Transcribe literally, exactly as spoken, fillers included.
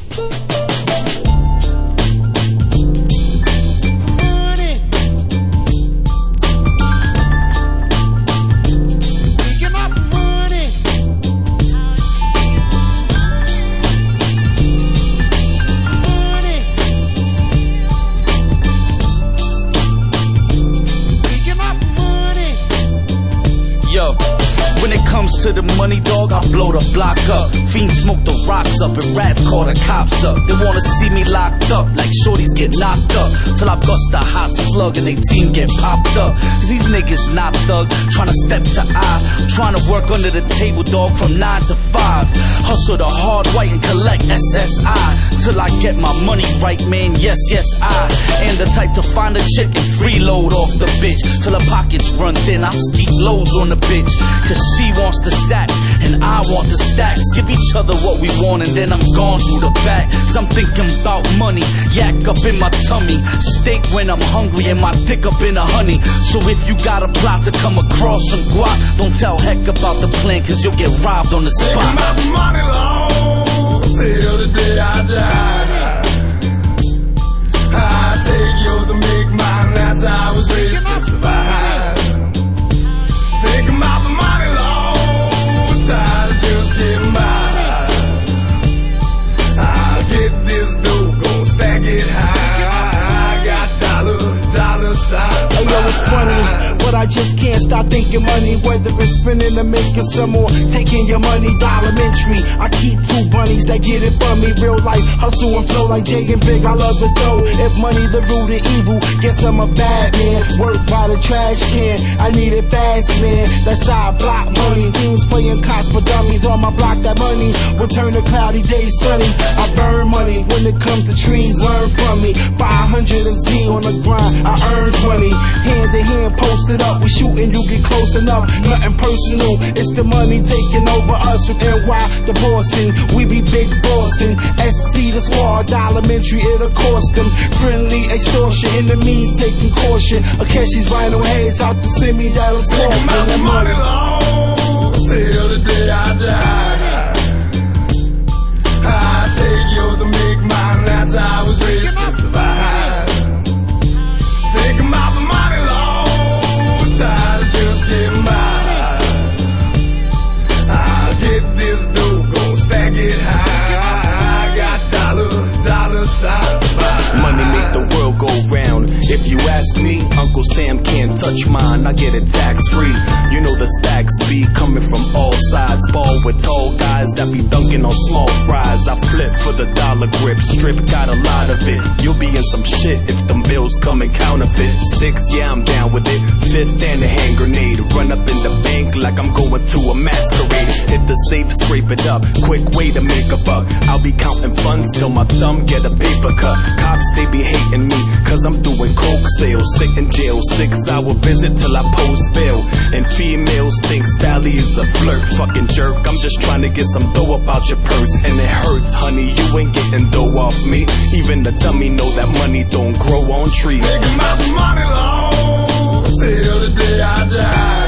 Yo, when it comes to the money, dog, I blow the block up. Fiends smoke the rocks up and rats call the cops up. They wanna see me locked up like shorties get knocked up, till I bust a hot slug and they team get popped up. Cause these niggas not thug, tryna step to I, tryna work under the table, dog, from nine to five. Hustle the hard white and collect S S I till I get my money right, man. Yes, yes, I am the type to find a chick and freeload off the bitch till her pockets run thin. I skeet loads on the bitch, cause she wants the sack and I want the stacks. Give each other what we want and then I'm gone through the back. Cause I'm thinking about money, yak up in my tummy, steak when I'm hungry and my dick up in the honey. So if you got a plot to come across some guap, don't tell heck about the plan, cause you'll get robbed on the spot. Take my money long till the day I die. I take yours to make mine, that's how I was raised to survive. Think about the money long, tired of just getting by. I'll get this dough, gon' stack it high. I got dollar, dollar signs. Hey, yo, it's funny, but I just can't stop thinking money. Whether it's spinning or making some more, taking your money, Dollarmentary. I keep two bunnies that get it from me. Real life, hustle and flow like Jay and Big. I love the dough. If money the root of evil, guess I'm a bad man. Work by the trash can, I need it fast, man. That's how I block money. Things playing cops for dummies on my block. That money will turn a cloudy day sunny. I burn money when it comes to trees. Learn from me. five hundred and Z on the grind. I earn money. Hand to hand, posted up. We shooting, you get close enough. Nothing personal. It's the money taking over us from N Y to Boston. We be big bossing. S T the squad, Dollarmentary, it'll cost them. Friendly extortion, enemies taking caution. Akeshi's rhino heads out to send me that I'm small. Take my money long till the day I die. I take yours to make mine, that's how I was raised to survive. Think about the money long, tired of just getting by. I'll get this dough, gon' stack it high. I got dollar, dollar signs. Money make the world go round. If you ask me, Uncle Sam can't touch mine. I get it tax free. You know the stacks be coming from all sides. Ball with tall guys that be dunking on small fries. I flip for the dollar grip, strip got a lot of it. You'll be in some shit if them bills come in counterfeit. Sticks, yeah, I'm down with it. Fifth and a hand grenade. Run up in the bank like I'm going to a masquerade. Hit the safe, scrape it up. Quick way to make a buck. I'll be counting funds till my thumb get a paper cut. Cops, they be hating me, cause I'm doing coke sales. Sit in jail, six hour visit till I post bail. And females think Stally is a flirt. Fucking jerk, I'm just trying to get some dough about your purse. And it hurts, honey, you ain't getting dough off me. Even the dummy know that money don't grow on trees. Think about the money long till the day I die.